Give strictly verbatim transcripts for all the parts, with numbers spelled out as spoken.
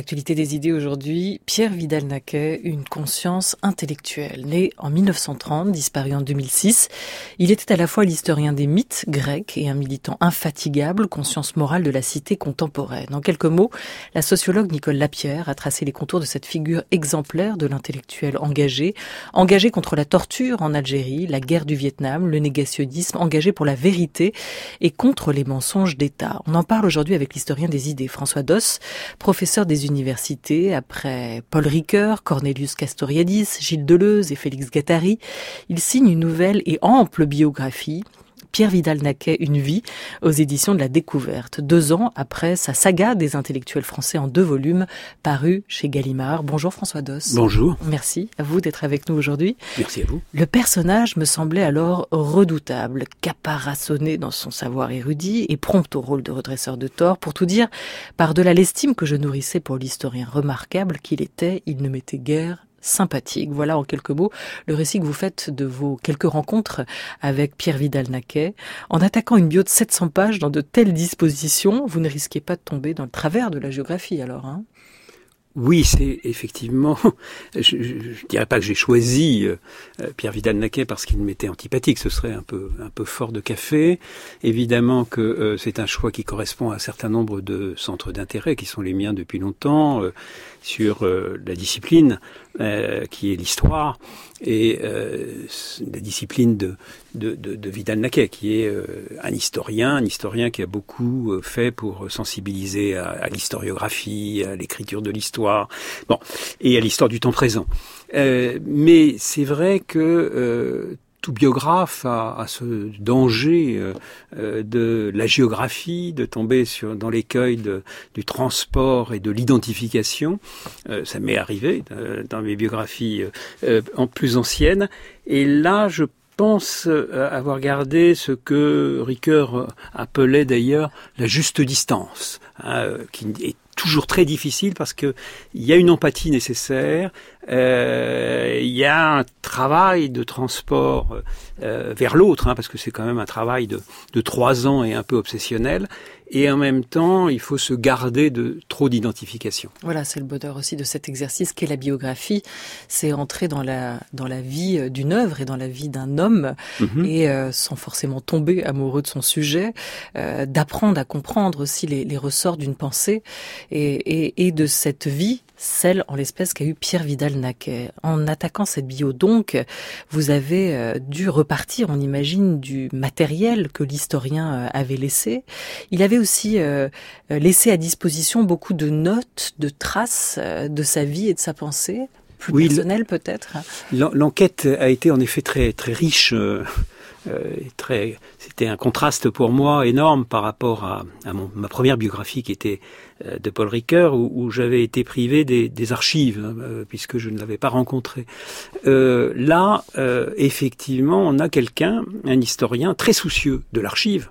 l'actualité des idées aujourd'hui, Pierre Vidal-Naquet, une conscience intellectuelle. Né en mille neuf cent trente, disparu en deux mille six, il était à la fois l'historien des mythes grecs et un militant infatigable, conscience morale de la cité contemporaine. En quelques mots, la sociologue Nicole Lapierre a tracé les contours de cette figure exemplaire de l'intellectuel engagé, engagé contre la torture en Algérie, la guerre du Vietnam, le négationnisme, engagé pour la vérité et contre les mensonges d'État. On en parle aujourd'hui avec l'historien des idées, François Doss, professeur des universités, après Paul Ricoeur, Cornelius Castoriadis, Gilles Deleuze et Félix Guattari. Il signe une nouvelle et ample biographie, Pierre Vidal-Naquet, une vie, aux éditions de la Découverte, deux ans après sa saga des intellectuels français en deux volumes, parue chez Gallimard. Bonjour François Doss. Bonjour. Merci à vous d'être avec nous aujourd'hui. Merci à vous. Le personnage me semblait alors redoutable, caparaçonné dans son savoir érudit et prompt au rôle de redresseur de tort. Pour tout dire, par-delà l'estime que je nourrissais pour l'historien remarquable qu'il était, il ne m'était guère sympathique. Voilà en quelques mots le récit que vous faites de vos quelques rencontres avec Pierre Vidal-Naquet. En attaquant une bio de sept cents pages dans de telles dispositions, vous ne risquez pas de tomber dans le travers de la géographie alors, hein ? Oui, c'est effectivement, je ne dirais pas que j'ai choisi euh, Pierre Vidal-Naquet parce qu'il m'était antipathique, ce serait un peu un peu fort de café. Évidemment que euh, c'est un choix qui correspond à un certain nombre de centres d'intérêt qui sont les miens depuis longtemps, euh, sur euh, la discipline euh, qui est l'histoire et euh, la discipline de, de, de, de Vidal-Naquet qui est euh, un historien, un historien qui a beaucoup fait pour sensibiliser à, à l'historiographie, à l'écriture de l'histoire, bon, et à l'histoire du temps présent. Euh, mais c'est vrai que euh, tout biographe a, a ce danger euh, de la géographie, de tomber sur, dans l'écueil de, du transport et de l'identification. Euh, ça m'est arrivé euh, dans mes biographies euh, en plus anciennes. Et là, je pense avoir gardé ce que Ricoeur appelait d'ailleurs la juste distance, hein, qui est toujours très difficile parce que il y a une empathie nécessaire, euh, il y a un travail de transport euh, vers l'autre, hein, parce que c'est quand même un travail de, de trois ans et un peu obsessionnel, et en même temps, il faut se garder de trop d'identification. Voilà, c'est le bonheur aussi de cet exercice qu'est la biographie, c'est entrer dans la dans la vie d'une œuvre et dans la vie d'un homme, mmh. et euh, sans forcément tomber amoureux de son sujet, euh, d'apprendre à comprendre aussi les, les ressorts d'une pensée et, et, et de cette vie, celle en l'espèce qu'a eu Pierre Vidal-Naquet. En attaquant cette bio donc, vous avez euh, dû repartir, on imagine, du matériel que l'historien euh, avait laissé. Il avait aussi euh, laissé à disposition beaucoup de notes, de traces euh, de sa vie et de sa pensée, plus oui, personnelles peut-être. L'enquête a été en effet très très riche. Euh... Euh, très, c'était un contraste pour moi énorme par rapport à, à mon, ma première biographie qui était euh, de Paul Ricoeur, où, où j'avais été privé des, des archives, hein, euh, puisque je ne l'avais pas rencontré. Euh, là, euh, effectivement, on a quelqu'un, un historien très soucieux de l'archive,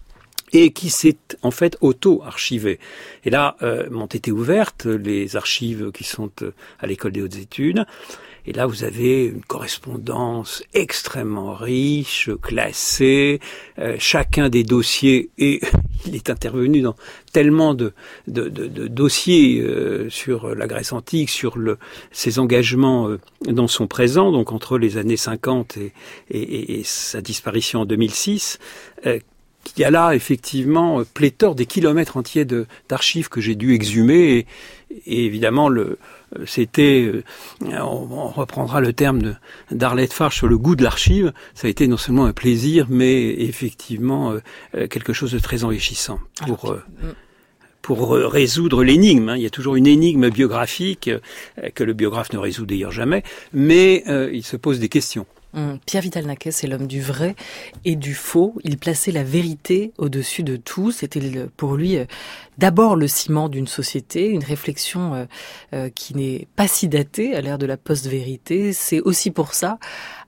et qui s'est en fait auto-archivé. Et là, euh, m'ont été ouvertes les archives qui sont euh, à l'École des hautes études. Et là, vous avez une correspondance extrêmement riche, classée. Euh, chacun des dossiers, et il est intervenu dans tellement de, de, de, de dossiers euh, sur la Grèce antique, sur le, ses engagements euh, dans son présent, donc entre les années cinquante et, et, et sa disparition en deux mille six, euh, qu'il y a là effectivement pléthore des kilomètres entiers de, d'archives que j'ai dû exhumer, et, et évidemment le c'était, on reprendra le terme de, d'Arlette Farge sur le goût de l'archive, ça a été non seulement un plaisir, mais effectivement quelque chose de très enrichissant pour, Alors, pour résoudre l'énigme. Hein. Il y a toujours une énigme biographique que le biographe ne résout d'ailleurs jamais, mais euh, il se pose des questions. Pierre Vidal-Naquet, c'est l'homme du vrai et du faux. Il plaçait la vérité au-dessus de tout. C'était pour lui d'abord le ciment d'une société, une réflexion qui n'est pas si datée à l'ère de la post-vérité. C'est aussi pour ça,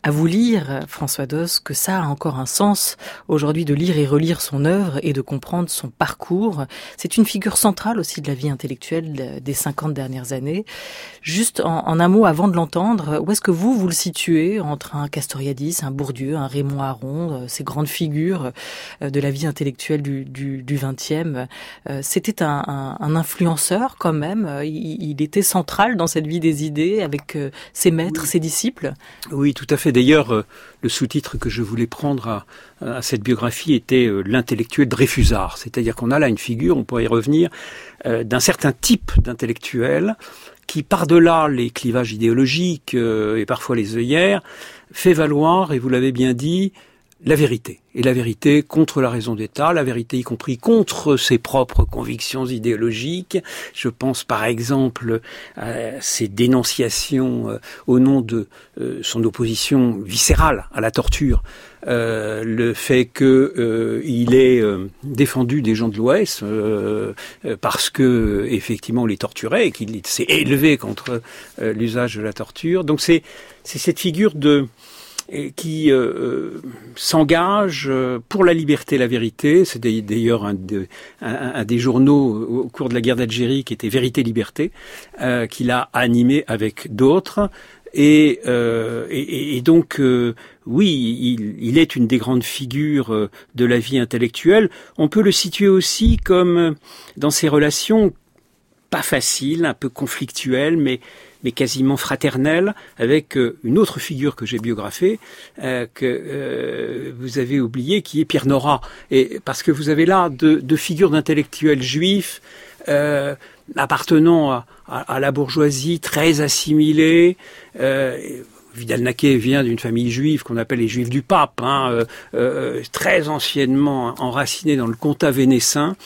à vous lire, François Doss, que ça a encore un sens aujourd'hui de lire et relire son œuvre et de comprendre son parcours. C'est une figure centrale aussi de la vie intellectuelle des cinquante dernières années. Juste en, en un mot, avant de l'entendre, où est-ce que vous, vous le situez entre un Castoriadis, un Bourdieu, un Raymond Aron, ces grandes figures de la vie intellectuelle du, du, du vingtième? C'était un, un, un influenceur quand même. Il, il était central dans cette vie des idées avec ses maîtres, oui. ses disciples. Oui, tout à fait. D'ailleurs, le sous-titre que je voulais prendre à, à cette biographie était euh, l'intellectuel Dreyfusard. C'est-à-dire qu'on a là une figure, on pourrait y revenir, euh, d'un certain type d'intellectuel qui, par-delà les clivages idéologiques euh, et parfois les œillères, fait valoir, et vous l'avez bien dit, la vérité. Et la vérité contre la raison d'État, la vérité y compris contre ses propres convictions idéologiques. Je pense par exemple à ses dénonciations euh, au nom de euh, son opposition viscérale à la torture. Euh, le fait que euh, il ait euh, défendu des gens de l'Ouest euh, euh, parce que effectivement on les torturait et qu'il s'est élevé contre euh, l'usage de la torture. Donc c'est c'est cette figure de et qui euh, s'engage pour la liberté et la vérité. C'est d'ailleurs un, de, un, un des journaux au cours de la guerre d'Algérie qui était Vérité-Liberté, euh, qu'il a animé avec d'autres. Et, euh, et, et donc, euh, oui, il, il est une des grandes figures de la vie intellectuelle. On peut le situer aussi comme dans ses relations pas faciles, un peu conflictuelles, mais mais quasiment fraternelle, avec euh, une autre figure que j'ai biographée, euh, que euh, vous avez oublié, qui est Pierre Nora. Et parce que vous avez là deux, deux figures d'intellectuels juifs euh, appartenant à, à, à la bourgeoisie, très assimilés. Euh, Vidal-Naquet vient d'une famille juive qu'on appelle les Juifs du Pape, hein, euh, euh, très anciennement enracinés dans le comtat vénessin.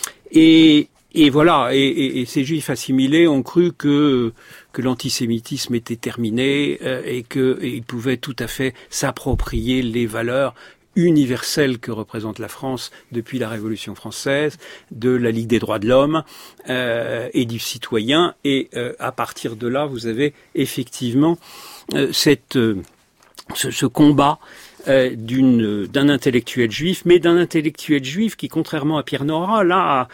Et Et voilà, et, et, et ces juifs assimilés ont cru que que l'antisémitisme était terminé euh, et qu'ils pouvaient tout à fait s'approprier les valeurs universelles que représente la France depuis la Révolution française, de la Ligue des droits de l'homme euh, et du citoyen. Et euh, à partir de là, vous avez effectivement euh, cette euh, ce, ce combat Euh, d'une d'un intellectuel juif, mais d'un intellectuel juif qui, contrairement à Pierre Nora, là,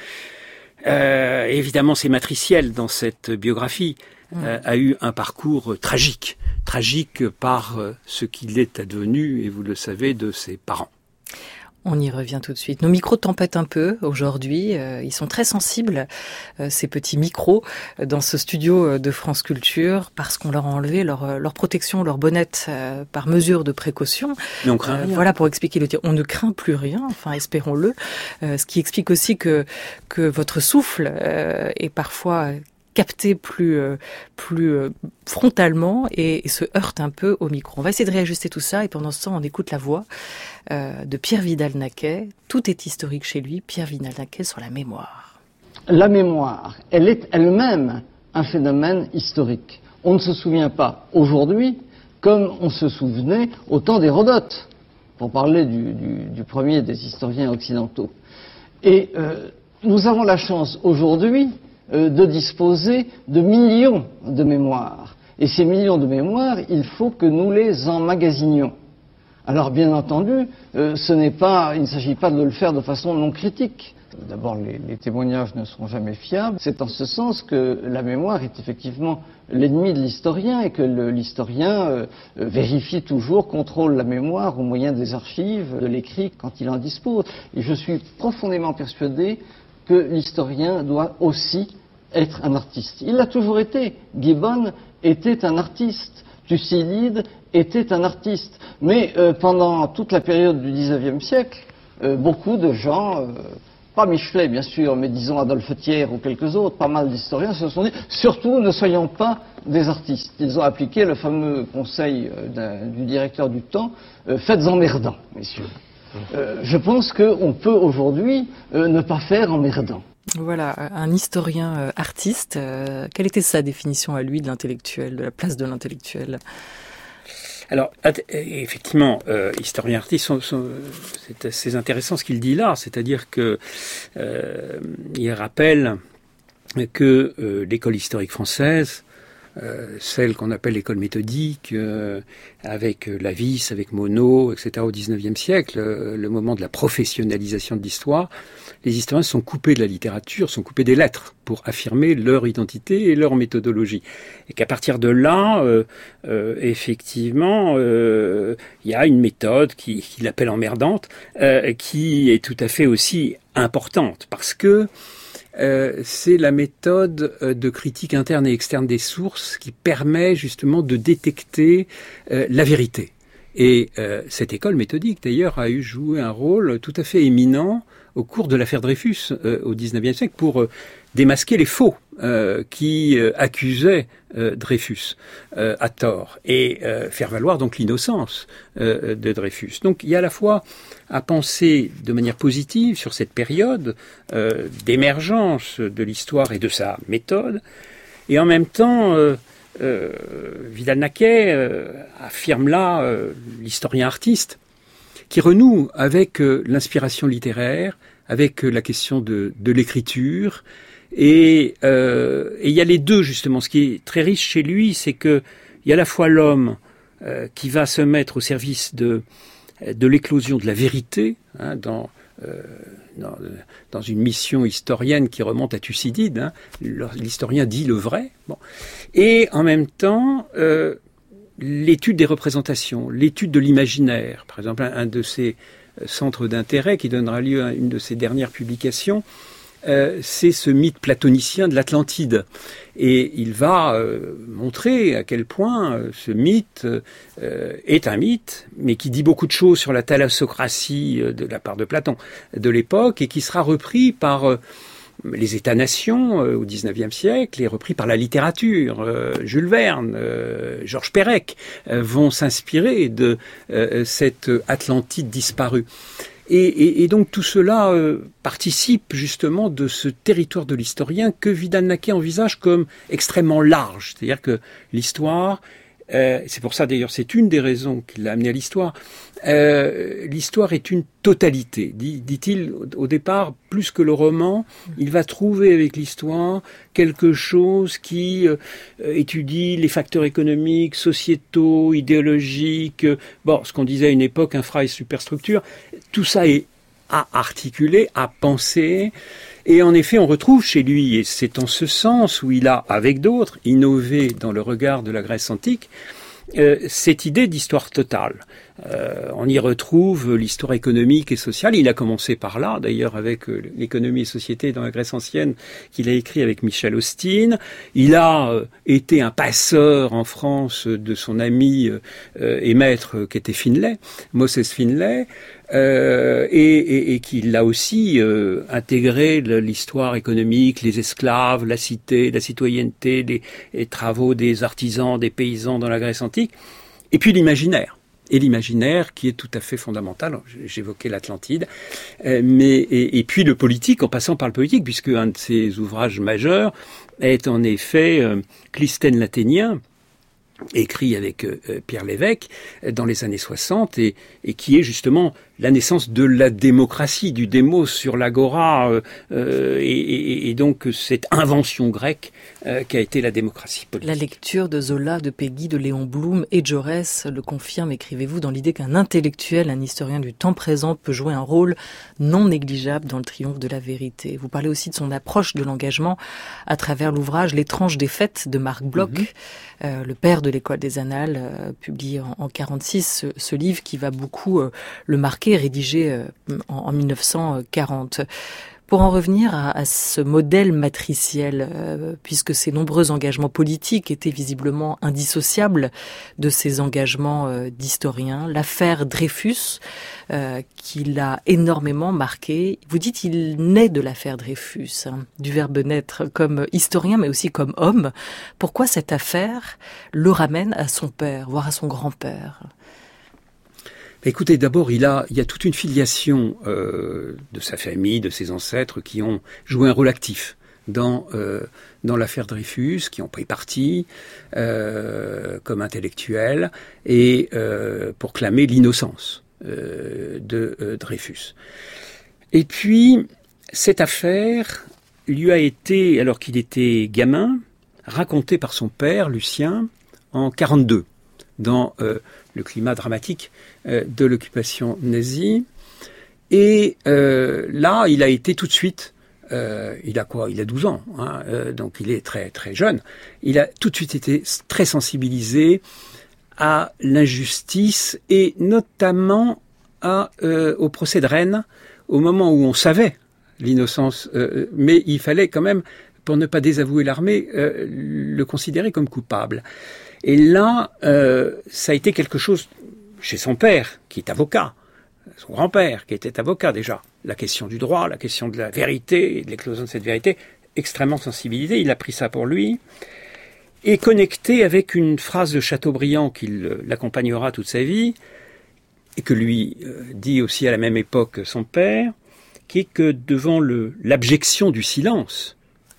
euh, évidemment c'est matriciel dans cette biographie, euh, a eu un parcours tragique, tragique par euh, ce qu'il est advenu, et vous le savez, de ses parents. On y revient tout de suite. Nos micros tempêtent un peu aujourd'hui. Euh, ils sont très sensibles, euh, ces petits micros, euh, dans ce studio de France Culture, parce qu'on leur a enlevé leur, leur protection, leur bonnette, euh, par mesure de précaution. Mais on craint euh, rien. Voilà, pour expliquer le tir. On ne craint plus rien, enfin, espérons-le. Euh, ce qui explique aussi que, que votre souffle euh, est parfois capté plus euh, plus euh, frontalement et, et se heurte un peu au micro. On va essayer de réajuster tout ça et pendant ce temps, on écoute la voix euh, de Pierre Vidal-Naquet. Tout est historique chez lui. Pierre Vidal-Naquet sur la mémoire. La mémoire, elle est elle-même un phénomène historique. On ne se souvient pas aujourd'hui comme on se souvenait au temps d'Hérodote, pour parler du, du, du premier des historiens occidentaux. Et euh, nous avons la chance aujourd'hui de disposer de millions de mémoires. Et ces millions de mémoires, il faut que nous les emmagasinions. Alors bien entendu, euh, ce n'est pas, il ne s'agit pas de le faire de façon non critique. D'abord, les, les témoignages ne seront jamais fiables. C'est en ce sens que la mémoire est effectivement l'ennemi de l'historien et que le, l'historien euh, vérifie toujours, contrôle la mémoire au moyen des archives, de l'écrit quand il en dispose. Et je suis profondément persuadé que l'historien doit aussi être un artiste. Il l'a toujours été. Gibbon était un artiste. Thucydide était un artiste. Mais euh, pendant toute la période du dix-neuvième siècle, euh, beaucoup de gens, euh, pas Michelet bien sûr, mais disons Adolphe Thiers ou quelques autres, pas mal d'historiens se sont dit, surtout ne soyons pas des artistes. Ils ont appliqué le fameux conseil euh, du directeur du temps, euh, faites emmerdant, messieurs. Euh, je pense qu'on peut aujourd'hui euh, ne pas faire emmerdant. Voilà, un historien euh, artiste. Euh, quelle était sa définition à lui de l'intellectuel, de la place de l'intellectuel ? Alors, effectivement, euh, historien artiste, sont, sont, c'est assez intéressant ce qu'il dit là, c'est-à-dire que euh, il rappelle que euh, l'école historique française euh, celle qu'on appelle l'école méthodique, euh, avec Lavis, avec Monod, et cetera au dix-neuvième siècle, euh, le moment de la professionnalisation de l'histoire, les historiens sont coupés de la littérature, sont coupés des lettres pour affirmer leur identité et leur méthodologie. Et qu'à partir de là, euh, euh, effectivement, euh, il y a une méthode qui, qui l'appelle emmerdante, euh, qui est tout à fait aussi importante, parce que euh, c'est la méthode de critique interne et externe des sources qui permet justement de détecter euh, la vérité. Et euh, cette école méthodique, d'ailleurs, a eu joué un rôle tout à fait éminent au cours de l'affaire Dreyfus euh, au dix-neuvième siècle pour euh, démasquer les faux euh, qui euh, accusaient euh, Dreyfus euh, à tort et euh, faire valoir donc l'innocence euh, de Dreyfus. Donc il y a à la fois à penser de manière positive sur cette période euh, d'émergence de l'histoire et de sa méthode, et en même temps euh, euh, Vidal-Naquet euh, affirme là euh, l'historien artiste qui renoue avec euh, l'inspiration littéraire, avec euh, la question de, de l'écriture. Et euh, et il y a les deux, justement. Ce qui est très riche chez lui, c'est que il y a à la fois l'homme euh, qui va se mettre au service de, de l'éclosion de la vérité, hein, dans, euh, dans, dans une mission historienne qui remonte à Thucydide. Hein, l'historien dit le vrai. Bon. Et en même temps... Euh, l'étude des représentations, l'étude de l'imaginaire. Par exemple, un, un de ces centres d'intérêt qui donnera lieu à une de ses dernières publications, euh, c'est ce mythe platonicien de l'Atlantide. Et il va euh, montrer à quel point euh, ce mythe euh, est un mythe, mais qui dit beaucoup de choses sur la thalassocratie euh, de la part de Platon de l'époque, et qui sera repris par... Euh, les États-nations euh, au dix-neuvième siècle et repris par la littérature. Euh, Jules Verne, euh, Georges Perec euh, vont s'inspirer de euh, cette Atlantide disparue. Et, et, et donc tout cela euh, participe justement de ce territoire de l'historien que Vidal-Naquet envisage comme extrêmement large. C'est-à-dire que l'histoire, euh, c'est pour ça d'ailleurs, c'est une des raisons qui l'a amené à l'histoire, euh, l'histoire est une totalité, dit, dit-il au départ, plus que le roman, il va trouver avec l'histoire quelque chose qui euh, étudie les facteurs économiques, sociétaux, idéologiques, euh, bon, ce qu'on disait à une époque, infra et superstructure, tout ça est à articuler, à penser. Et en effet, on retrouve chez lui, et c'est en ce sens où il a, avec d'autres, innové dans le regard de la Grèce antique, euh, cette idée d'histoire totale. Euh, on y retrouve l'histoire économique et sociale. Il a commencé par là, d'ailleurs, avec euh, l'économie et société dans la Grèce ancienne, qu'il a écrit avec Michel Austin. Il a euh, été un passeur en France de son ami euh, et maître qui était Finlay, Moses Finlay. Euh, et, et, et qu'il a aussi euh, intégré l'histoire économique, les esclaves, la cité, la citoyenneté, les, les travaux des artisans, des paysans dans la Grèce antique, et puis l'imaginaire. Et l'imaginaire qui est tout à fait fondamental, j'évoquais l'Atlantide, euh, mais et, et puis le politique en passant par le politique, puisque un de ses ouvrages majeurs est en effet euh, Clisthène l'Athénien, écrit avec euh, Pierre Lévesque dans les années soixante et, et qui est justement la naissance de la démocratie, du démos sur l'agora euh, euh, et, et, et donc cette invention grecque euh, qui a été la démocratie politique. La lecture de Zola, de Peggy, de Léon Blum et Jaurès le confirme, écrivez-vous, dans l'idée qu'un intellectuel, un historien du temps présent peut jouer un rôle non négligeable dans le triomphe de la vérité. Vous parlez aussi de son approche de l'engagement à travers l'ouvrage L'étrange défaite de Marc Bloch, mm-hmm. euh, le père de l'école des Annales, euh, publié en, en quarante-six, ce, ce livre qui va beaucoup euh, le marquer, rédigé euh, en, en mille neuf cent quarante. Pour en revenir à, à ce modèle matriciel, euh, puisque ses nombreux engagements politiques étaient visiblement indissociables de ses engagements euh, d'historien, l'affaire Dreyfus, euh, qui l'a énormément marqué. Vous dites qu'il naît de l'affaire Dreyfus, hein, du verbe naître, comme historien mais aussi comme homme. Pourquoi cette affaire le ramène à son père, voire à son grand-père ? Écoutez, d'abord, il a, il y a toute une filiation euh, de sa famille, de ses ancêtres, qui ont joué un rôle actif dans euh, dans l'affaire Dreyfus, qui ont pris parti euh, comme intellectuels et euh, pour clamer l'innocence euh, de euh, Dreyfus. Et puis, cette affaire lui a été, alors qu'il était gamin, racontée par son père, Lucien, en quarante-deux, dans euh, le climat dramatique euh, de l'occupation nazie. Et euh, là, il a été tout de suite, euh, il a quoi ? Il a douze ans, hein, euh, donc il est très très jeune. Il a tout de suite été très sensibilisé à l'injustice et notamment à, euh, au procès de Rennes, au moment où on savait l'innocence, euh, mais il fallait quand même, pour ne pas désavouer l'armée, euh, le considérer comme coupable. Et là, euh, ça a été quelque chose chez son père, qui est avocat, son grand-père, qui était avocat déjà. La question du droit, la question de la vérité, de l'éclosion de cette vérité, extrêmement sensibilisé. Il a pris ça pour lui. Et connecté avec une phrase de Chateaubriand qui l'accompagnera toute sa vie, et que lui euh, dit aussi à la même époque son père, qui est que devant le, l'abjection du silence,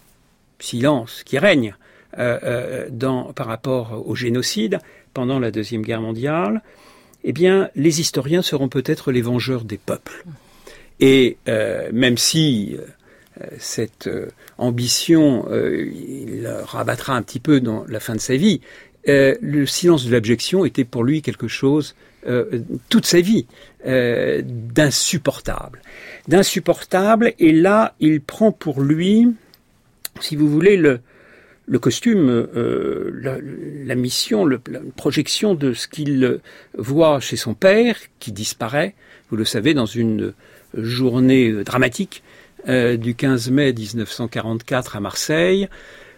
silence qui règne euh, euh, dans, par rapport au génocide pendant la Deuxième Guerre mondiale, eh bien, les historiens seront peut-être les vengeurs des peuples. Et euh, même si euh, cette euh, ambition, euh, il rabattra un petit peu dans la fin de sa vie, euh, le silence de l'abjection était pour lui quelque chose, euh, toute sa vie, euh, d'insupportable. D'insupportable, et là, il prend pour lui, si vous voulez, le, le costume, euh, la, la mission, le, la projection de ce qu'il voit chez son père, qui disparaît, vous le savez, dans une journée dramatique euh, du quinze mai dix-neuf cent quarante-quatre à Marseille,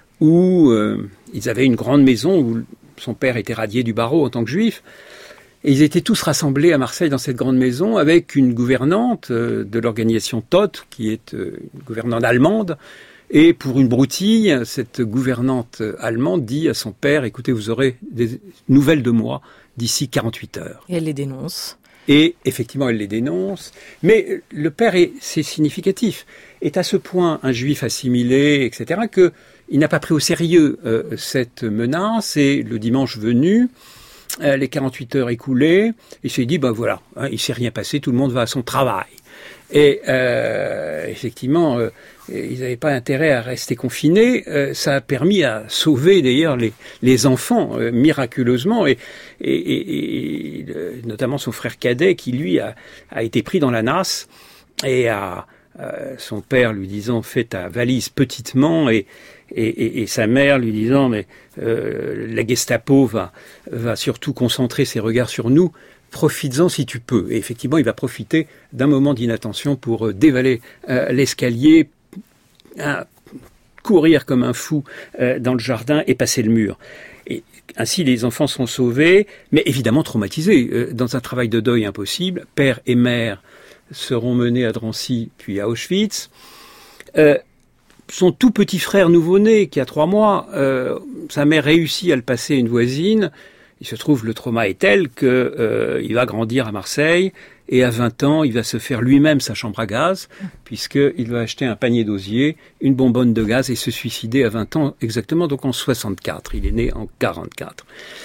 où euh, ils avaient une grande maison où son père était radié du barreau en tant que juif. Et ils étaient tous rassemblés à Marseille dans cette grande maison avec une gouvernante euh, de l'organisation T O T, qui est euh, une gouvernante allemande. Et pour une broutille, cette gouvernante allemande dit à son père, écoutez, vous aurez des nouvelles de moi d'ici quarante-huit heures. Et elle les dénonce. Et effectivement, elle les dénonce. Mais le père, est, c'est significatif, est à ce point un juif assimilé, et cetera, qu'il n'a pas pris au sérieux euh, cette menace. Et le dimanche venu, euh, les quarante-huit heures écoulées, il s'est dit, ben voilà, hein, il ne s'est rien passé, tout le monde va à son travail. Et euh, effectivement, euh, ils n'avaient pas intérêt à rester confinés. Euh, ça a permis à sauver d'ailleurs les, les enfants euh, miraculeusement, et, et, et, et notamment son frère cadet qui lui a, a été pris dans la nasse, et a, euh, son père lui disant fais ta valise petitement, et, et, et, et sa mère lui disant mais euh, la Gestapo va, va surtout concentrer ses regards sur nous. Profites-en si tu peux. Et effectivement, il va profiter d'un moment d'inattention pour dévaler euh, l'escalier, hein, courir comme un fou euh, dans le jardin et passer le mur. Et ainsi, les enfants sont sauvés, mais évidemment traumatisés. Euh, dans un travail de deuil impossible, père et mère seront menés à Drancy, puis à Auschwitz. Euh, son tout petit frère nouveau-né, qui a trois mois, euh, sa mère réussit à le passer à une voisine. Il se trouve, le trauma est tel que euh, il va grandir à Marseille, et à vingt ans, il va se faire lui-même sa chambre à gaz, puisqu'il va acheter un panier d'osier, une bonbonne de gaz, et se suicider à vingt ans exactement, donc en soixante-quatre. Il est né en quarante-quatre.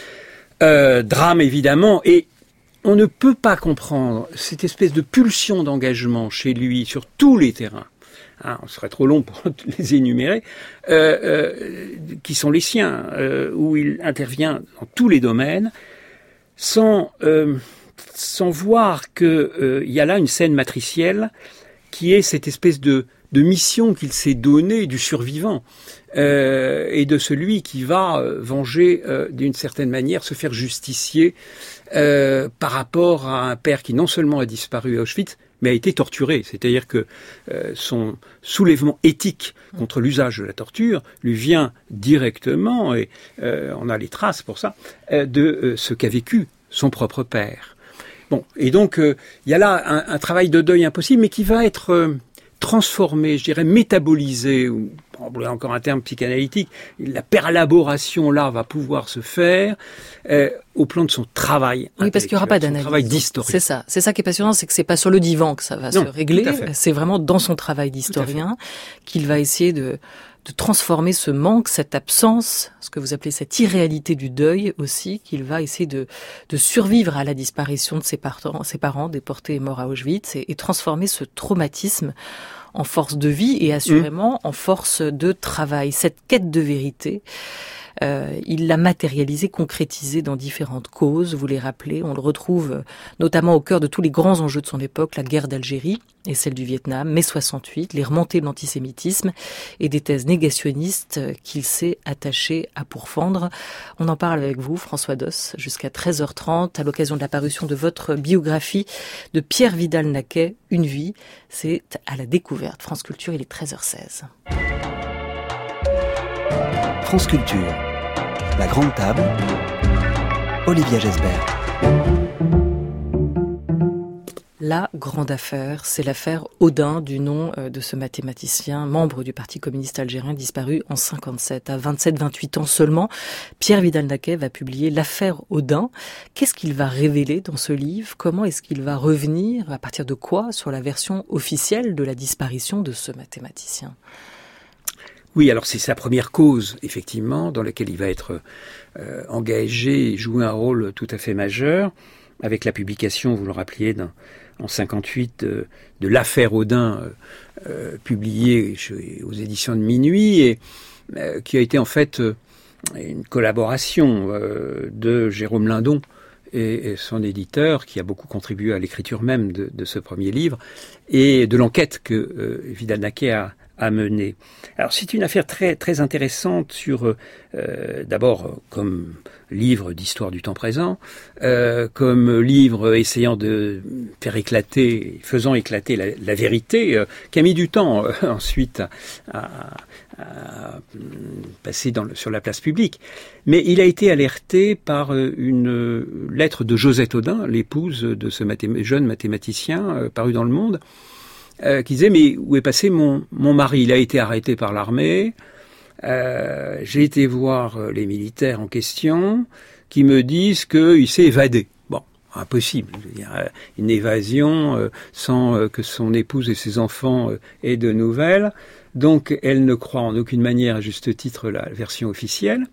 Euh, drame, évidemment, et on ne peut pas comprendre cette espèce de pulsion d'engagement chez lui sur tous les terrains. Hein, on serait trop long pour les énumérer, euh, euh, qui sont les siens, euh, où il intervient dans tous les domaines, sans, euh, sans voir qu'il euh, y a là une scène matricielle qui est cette espèce de, de mission qu'il s'est donnée du survivant, euh, et de celui qui va euh, venger, euh, d'une certaine manière, se faire justicier euh, par rapport à un père qui non seulement a disparu à Auschwitz, mais a été torturé. C'est-à-dire que euh, son soulèvement éthique contre l'usage de la torture lui vient directement, et euh, on a les traces pour ça, euh, de euh, ce qu'a vécu son propre père. Bon, et donc il euh, y a là un, un travail de deuil impossible, mais qui va être euh, transformé, je dirais métabolisé, ou encore un terme psychanalytique, la perlaboration là va pouvoir se faire euh, au plan de son travail. Oui, parce qu'il n'y aura pas d'analyse. Travail d'historien. C'est ça. C'est ça qui est passionnant, c'est que c'est pas sur le divan que ça va non, se régler. C'est vraiment dans son travail d'historien qu'il va essayer de, de transformer ce manque, cette absence, ce que vous appelez cette irréalité du deuil aussi, qu'il va essayer de, de survivre à la disparition de ses parents, ses parents déportés et morts à Auschwitz, et, et transformer ce traumatisme en force de vie et assurément mmh. en force de travail. Cette quête de vérité, Euh, il l'a matérialisé, concrétisé dans différentes causes, vous les rappelez. On le retrouve notamment au cœur de tous les grands enjeux de son époque, la guerre d'Algérie et celle du Vietnam, mai soixante-huit, les remontées de l'antisémitisme et des thèses négationnistes qu'il s'est attaché à pourfendre. On en parle avec vous, François Doss, jusqu'à treize heures trente, à l'occasion de la parution de votre biographie de Pierre Vidal-Naquet, Une vie. C'est à la découverte. France Culture, il est treize heures seize. France Culture, la grande table, Olivia Gesbert. La grande affaire, c'est l'affaire Audin, du nom de ce mathématicien, membre du Parti communiste algérien, disparu en cinquante-sept. À vingt-sept vingt-huit ans seulement, Pierre Vidal-Naquet va publier l'affaire Audin. Qu'est-ce qu'il va révéler dans ce livre? Comment est-ce qu'il va revenir, à partir de quoi, sur la version officielle de la disparition de ce mathématicien? Oui, alors c'est sa première cause, effectivement, dans laquelle il va être euh, engagé et jouer un rôle tout à fait majeur, avec la publication, vous le rappeliez, d'un, en cinquante-huit, de, de l'affaire Audin, euh, euh, publiée chez, aux éditions de Minuit, et euh, qui a été en fait euh, une collaboration euh, de Jérôme Lindon et, et son éditeur, qui a beaucoup contribué à l'écriture même de, de ce premier livre, et de l'enquête que euh, Vidal-Naquet a à mener. Alors c'est une affaire très très intéressante sur euh, d'abord comme livre d'histoire du temps présent, euh, comme livre essayant de faire éclater, faisant éclater la, la vérité, euh, qui a mis du temps euh, ensuite à, à, à passer dans le, sur la place publique. Mais il a été alerté par une lettre de Josette Audin, l'épouse de ce mathém- jeune mathématicien euh, paru dans Le Monde, Euh, qui disait, mais où est passé mon, mon mari? Il a été arrêté par l'armée. Euh, j'ai été voir les militaires en question qui me disent qu'il s'est évadé. Bon, impossible. Je veux dire, une évasion euh, sans euh, que son épouse et ses enfants euh, aient de nouvelles. Donc, elle ne croit en aucune manière, à juste titre, la version officielle.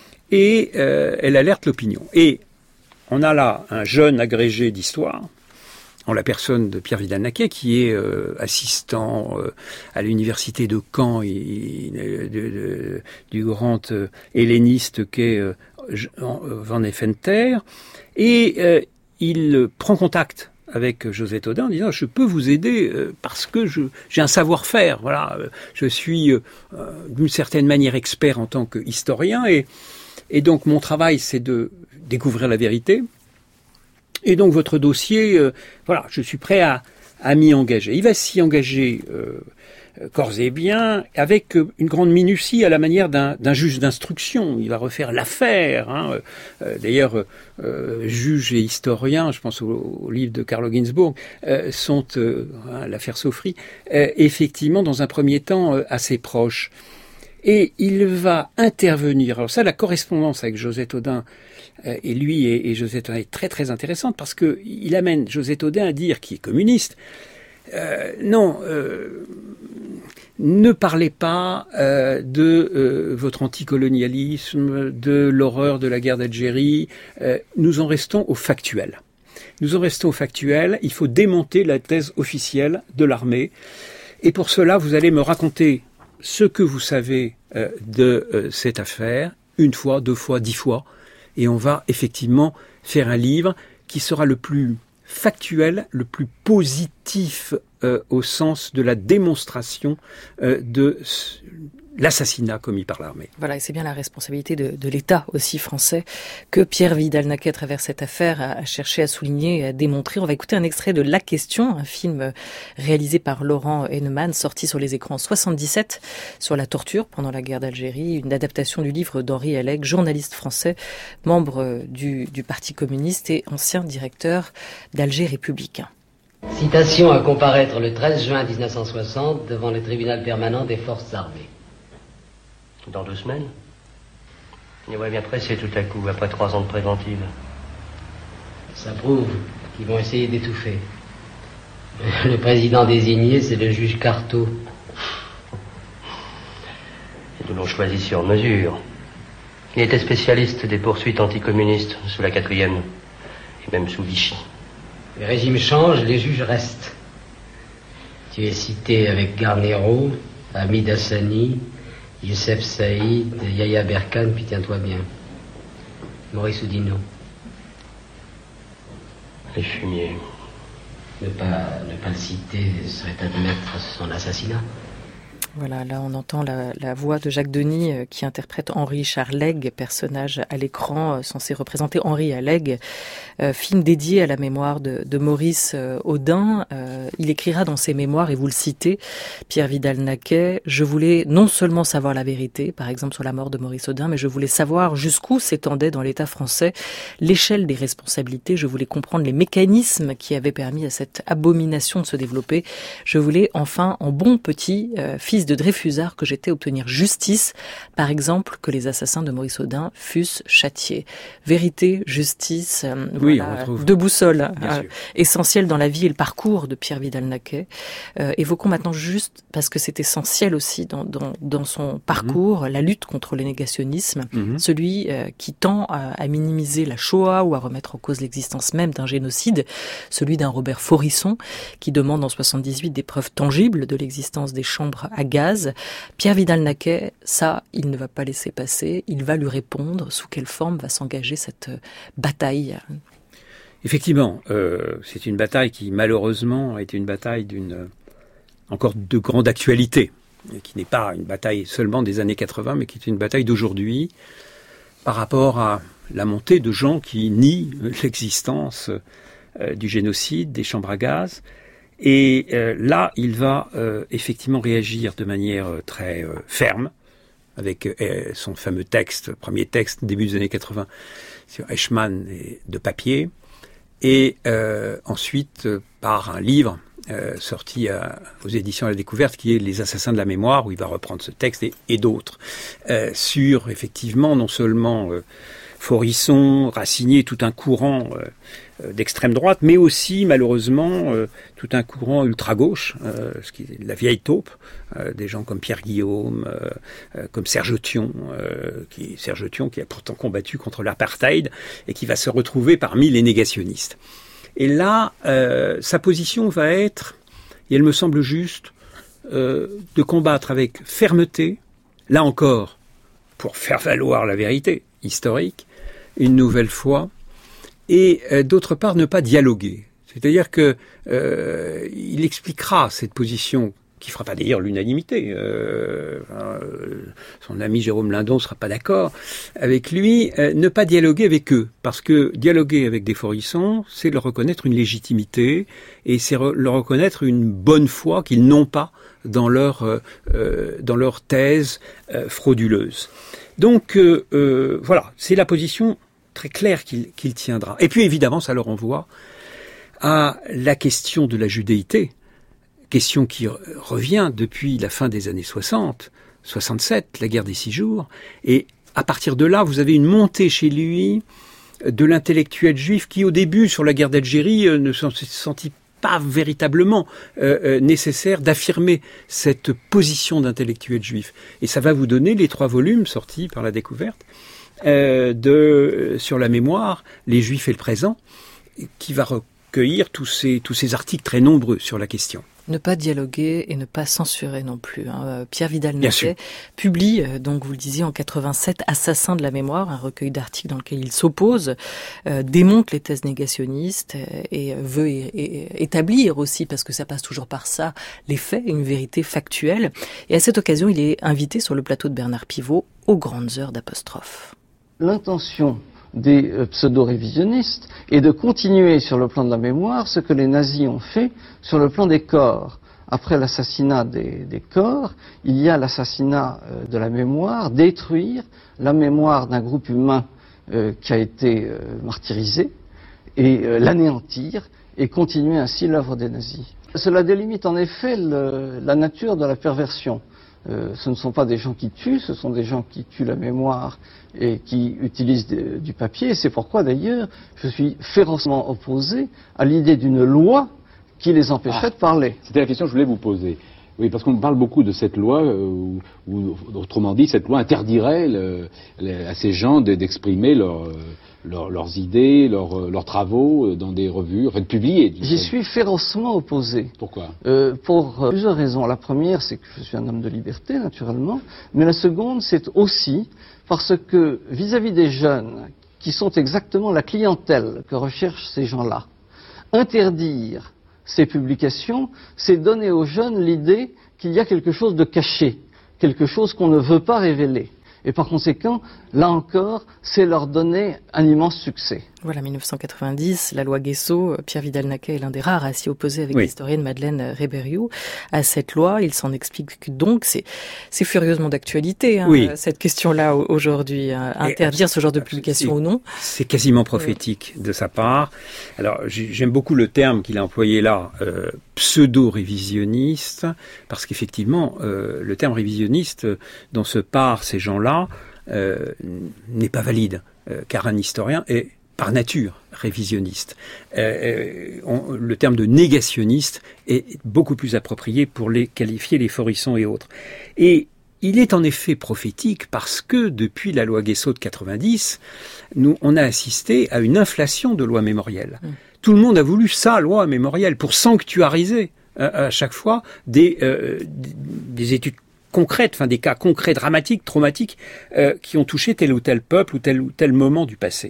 Et euh, elle alerte l'opinion. Et on a là un jeune agrégé d'histoire, en la personne de Pierre Vidal-Naquet, qui est euh, assistant euh, à l'université de Caen et, de, de, de, du grand euh, helléniste qu'est euh, Van Effenter, et euh, il prend contact avec Josette Audin en disant « Je peux vous aider euh, parce que je, j'ai un savoir-faire, voilà, je suis euh, d'une certaine manière expert en tant qu'historien, et, et donc mon travail c'est de découvrir la vérité. Et donc votre dossier, euh, voilà, je suis prêt à, à m'y engager. Il va s'y engager euh, corps et biens, avec euh, une grande minutie à la manière d'un, d'un juge d'instruction. Il va refaire l'affaire. Hein. Euh, d'ailleurs, euh, juge et historien, je pense au, au livre de Carlo Ginzburg, euh, sont, euh, hein, l'affaire Sofri, euh, effectivement, dans un premier temps, euh, assez proches. Et il va intervenir. Alors ça, la correspondance avec Josette Audin euh, et lui et, et Josette Audin est très très intéressante parce que il amène Josette Audin à dire, qui est communiste, euh, non, euh, ne parlez pas euh, de euh, votre anticolonialisme, de l'horreur de la guerre d'Algérie. Euh, nous en restons au factuel. Nous en restons au factuel. Il faut démonter la thèse officielle de l'armée. Et pour cela, vous allez me raconter ce que vous savez euh, de euh, cette affaire, une fois, deux fois, dix fois, et on va effectivement faire un livre qui sera le plus factuel, le plus positif euh, au sens de la démonstration euh, de l'assassinat commis par l'armée. Voilà, et c'est bien la responsabilité de, de l'État aussi français que Pierre Vidal-Naquet, à travers cette affaire, a, a cherché à souligner et à démontrer. On va écouter un extrait de La Question, un film réalisé par Laurent Heinemann, sorti sur les écrans en soixante-dix-sept, sur la torture pendant la guerre d'Algérie, une adaptation du livre d'Henri Hellec, journaliste français, membre du, du Parti communiste et ancien directeur d'Alger républicain. Citation à comparaître le treize juin mille neuf cent soixante devant le tribunal permanent des forces armées. Dans deux semaines. Il va bien pressé tout à coup, après trois ans de préventive. Ça prouve qu'ils vont essayer d'étouffer. Le président désigné, c'est le juge Carteau. Et nous l'ont choisi sur mesure. Il était spécialiste des poursuites anticommunistes sous la quatrième, et même sous Vichy. Les régimes changent, les juges restent. Tu es cité avec Garnero, Hamid Hassani, Youssef Saïd, Yahya Berkane, puis tiens-toi bien. Maurice Oudinot. Les fumiers. Ne pas, ne pas le citer serait admettre son assassinat. Voilà, là on entend la, la voix de Jacques Denis euh, qui interprète Henri Charleg, personnage à l'écran euh, censé représenter Henri Alleg, euh, film dédié à la mémoire de, de Maurice euh, Audin. Euh, il écrira dans ses mémoires, et vous le citez, Pierre Vidal-Naquet, « Je voulais non seulement savoir la vérité, par exemple sur la mort de Maurice Audin, mais je voulais savoir jusqu'où s'étendait dans l'État français l'échelle des responsabilités. Je voulais comprendre les mécanismes qui avaient permis à cette abomination de se développer. Je voulais enfin, en bon petit euh, fils de Dreyfusard que j'étais, obtenir justice, par exemple que les assassins de Maurice Audin fussent châtiés. Vérité, justice, euh, oui, voilà, deux boussoles euh, essentielles dans la vie et le parcours de Pierre Vidal-Naquet. Euh, évoquons maintenant juste, parce que c'est essentiel aussi dans, dans, dans son parcours, mmh. la lutte contre le négationnisme, mmh. celui euh, qui tend à, à minimiser la Shoah ou à remettre en cause l'existence même d'un génocide, celui d'un Robert Faurisson qui demande en soixante-dix-huit des preuves tangibles de l'existence des chambres à gaz. Pierre Vidal-Naquet, ça, il ne va pas laisser passer. Il va lui répondre sous quelle forme va s'engager cette bataille. Effectivement, euh, c'est une bataille qui, malheureusement, a été une bataille d'une encore de grande actualité, qui n'est pas une bataille seulement des années quatre-vingts, mais qui est une bataille d'aujourd'hui, par rapport à la montée de gens qui nient l'existence euh, du génocide, des chambres à gaz. Et euh, là, il va euh, effectivement réagir de manière euh, très euh, ferme, avec euh, son fameux texte, premier texte, début des années quatre-vingts, sur Eichmann et de papier, et euh, ensuite euh, par un livre euh, sorti à, aux éditions à la Découverte, qui est Les Assassins de la Mémoire, où il va reprendre ce texte et, et d'autres, euh, sur effectivement non seulement euh, Faurisson, Racinier, tout un courant euh, d'extrême droite, mais aussi, malheureusement, euh, tout un courant ultra-gauche, euh, ce qui est la vieille taupe, euh, des gens comme Pierre Guillaume, euh, euh, comme Serge Thion, euh, qui, Serge Thion, qui a pourtant combattu contre l'apartheid et qui va se retrouver parmi les négationnistes. Et là, euh, sa position va être, et elle me semble juste, euh, de combattre avec fermeté, là encore, pour faire valoir la vérité historique, une nouvelle fois, et euh, d'autre part ne pas dialoguer. C'est-à-dire que euh, il expliquera cette position qui fera pas d'ailleurs l'unanimité. Euh, euh, son ami Jérôme Lindon ne sera pas d'accord avec lui. Euh, ne pas dialoguer avec eux, parce que dialoguer avec des Faurisson, c'est leur reconnaître une légitimité et c'est re- leur reconnaître une bonne foi qu'ils n'ont pas dans leur euh, dans leur thèse euh, frauduleuse. Donc euh, euh, voilà, c'est la position très claire qu'il, qu'il tiendra. Et puis évidemment, ça le renvoie à la question de la judéité, question qui revient depuis la fin des années soixante, soixante-sept, la guerre des six jours. Et à partir de là, vous avez une montée chez lui de l'intellectuel juif qui, au début, sur la guerre d'Algérie, ne se sentit pas véritablement euh, euh, nécessaire d'affirmer cette position d'intellectuel juif. Et ça va vous donner les trois volumes sortis par la Découverte euh, de euh, sur la mémoire, les Juifs et le présent, qui va recueillir tous ces tous ces articles très nombreux sur la question. Ne pas dialoguer et ne pas censurer non plus. Hein. Pierre Vidal-Naquet publie, donc vous le disiez, en quatre-vingt-sept, Assassins de la mémoire, un recueil d'articles dans lequel il s'oppose, euh, démonte les thèses négationnistes et, et veut é- é- établir aussi, parce que ça passe toujours par ça, les faits, une vérité factuelle. Et à cette occasion, il est invité sur le plateau de Bernard Pivot aux grandes heures d'apostrophe. L'intention des euh, pseudo-révisionnistes et de continuer sur le plan de la mémoire ce que les nazis ont fait sur le plan des corps. Après l'assassinat des, des corps, il y a l'assassinat euh, de la mémoire, détruire la mémoire d'un groupe humain euh, qui a été euh, martyrisé et euh, l'anéantir et continuer ainsi l'œuvre des nazis. Cela délimite en effet le, la nature de la perversion. Euh, ce ne sont pas des gens qui tuent, ce sont des gens qui tuent la mémoire et qui utilisent de, du papier. Et c'est pourquoi d'ailleurs je suis férocement opposé à l'idée d'une loi qui les empêcherait ah, de parler. C'était la question que je voulais vous poser. Oui, parce qu'on parle beaucoup de cette loi, euh, où, où, autrement dit, cette loi interdirait le, le, à ces gens de, d'exprimer leur, leur, leurs idées, leurs, leurs travaux dans des revues, enfin de publier. J'y suis férocement opposé. Pourquoi euh, Pour euh, plusieurs raisons. La première, c'est que je suis un homme de liberté, naturellement. Mais la seconde, c'est aussi parce que vis-à-vis des jeunes, qui sont exactement la clientèle que recherchent ces gens-là, interdire ces publications, c'est donner aux jeunes l'idée qu'il y a quelque chose de caché, quelque chose qu'on ne veut pas révéler. Et par conséquent, là encore, c'est leur donner un immense succès. Voilà, mille neuf cent quatre-vingt-dix, la loi Guesso, Pierre Vidal-Naquet est l'un des rares à s'y opposer avec oui. l'historienne Madeleine Rébériou à cette loi. Il s'en explique donc, c'est, c'est furieusement d'actualité, hein, oui. cette question-là aujourd'hui. Hein, interdire ce genre de publication ou non. C'est quasiment prophétique euh. de sa part. Alors, j'aime beaucoup le terme qu'il a employé là, euh, pseudo-révisionniste, parce qu'effectivement, euh, le terme révisionniste dont se parent ces gens-là euh, n'est pas valide, euh, car un historien est par nature révisionniste. Euh, on, le terme de négationniste est beaucoup plus approprié pour les qualifier les Forisson et autres. Et il est en effet prophétique parce que depuis la loi Guesso de quatre-vingt-dix, nous, on a assisté à une inflation de lois mémorielles. Mmh. Tout le monde a voulu sa loi mémorielle pour sanctuariser euh, à chaque fois des, euh, des études concrètes, enfin des cas concrets, dramatiques, traumatiques, euh, qui ont touché tel ou tel peuple ou tel ou tel moment du passé.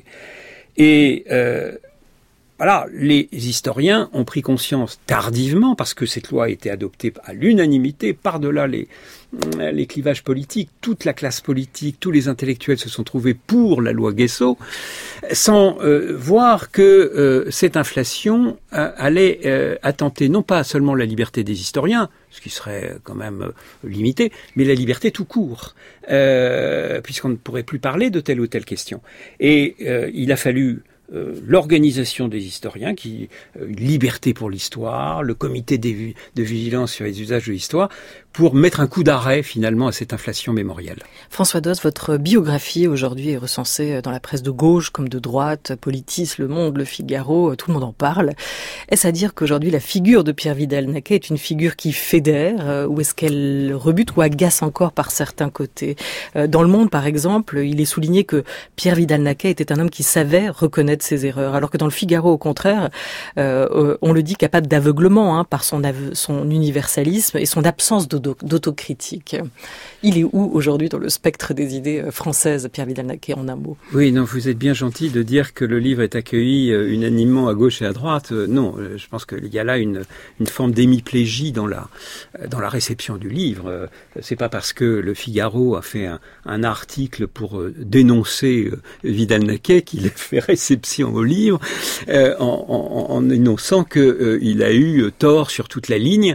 Et euh, voilà, les historiens ont pris conscience tardivement, parce que cette loi a été adoptée à l'unanimité, par-delà les, les clivages politiques, toute la classe politique, tous les intellectuels se sont trouvés pour la loi Guesso, sans euh, voir que euh, cette inflation euh, allait euh, attenter non pas seulement la liberté des historiens, ce qui serait quand même euh, limité, mais la liberté tout court, euh, puisqu'on ne pourrait plus parler de telle ou telle question. Et euh, il a fallu Euh, l'organisation des historiens, qui euh, Liberté pour l'histoire, le comité des, de vigilance sur les usages de l'histoire, pour mettre un coup d'arrêt finalement à cette inflation mémorielle. François Doss, votre biographie aujourd'hui est recensée dans la presse de gauche comme de droite, Politis, Le Monde, Le Figaro, tout le monde en parle. Est-ce à dire qu'aujourd'hui la figure de Pierre Vidal-Naquet est une figure qui fédère, euh, ou est-ce qu'elle rebute ou agace encore par certains côtés? euh, Dans Le Monde par exemple, il est souligné que Pierre Vidal-Naquet était un homme qui savait reconnaître ses erreurs, alors que dans Le Figaro, au contraire, euh, on le dit capable d'aveuglement hein, par son, ave- son universalisme et son absence d'auto- d'autocritique. Il est où aujourd'hui dans le spectre des idées françaises, Pierre Vidal-Naquet, en un mot? Oui, non, vous êtes bien gentil de dire que le livre est accueilli euh, unanimement à gauche et à droite. Euh, non, euh, je pense qu'il y a là une, une forme d'hémiplégie dans la, dans la réception du livre. Euh, c'est pas parce que Le Figaro a fait un, un article pour euh, dénoncer euh, Vidal-Naquet qu'il a fait réception au livre, euh, en, en, en énonçant qu'il euh, a eu tort sur toute la ligne.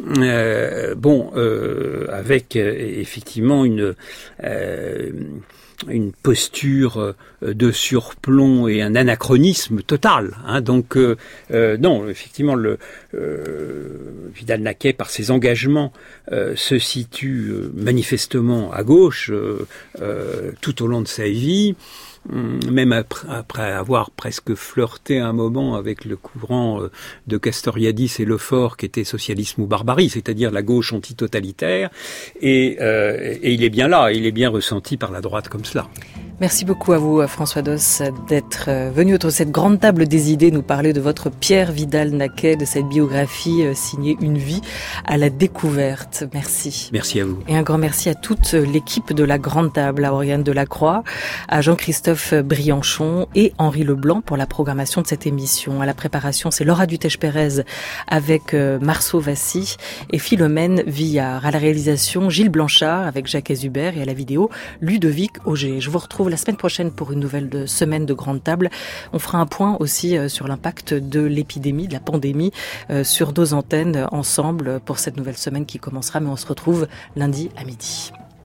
Euh, bon, euh, avec euh, effectivement une... Euh, une posture de surplomb et un anachronisme total. Hein. Donc, euh, euh, non, effectivement, le euh, Vidal-Naquet, par ses engagements, euh, se situe euh, manifestement à gauche euh, euh, tout au long de sa vie. Même après, après avoir presque flirté un moment avec le courant de Castoriadis et Lefort qui était socialisme ou barbarie, c'est-à-dire la gauche antitotalitaire, et, euh, et il est bien là, il est bien ressenti par la droite comme cela. Merci beaucoup à vous, François Doss, d'être venu autour de cette grande table des idées nous parler de votre Pierre Vidal-Naquet, de cette biographie signée Une vie à la découverte. Merci. Merci à vous. Et un grand merci à toute l'équipe de la grande table, à Oriane Delacroix, à Jean-Christophe Brianchon et Henri Leblanc pour la programmation de cette émission. À la préparation, c'est Laura Dutèche-Pérez avec Marceau Vassy et Philomène Villard. À la réalisation, Gilles Blanchard avec Jacques Ezubert et à la vidéo, Ludovic Auger. Je vous retrouve la semaine prochaine pour une nouvelle de semaine de grande table. On fera un point aussi sur l'impact de l'épidémie, de la pandémie sur nos antennes ensemble pour cette nouvelle semaine qui commencera, mais on se retrouve lundi à midi.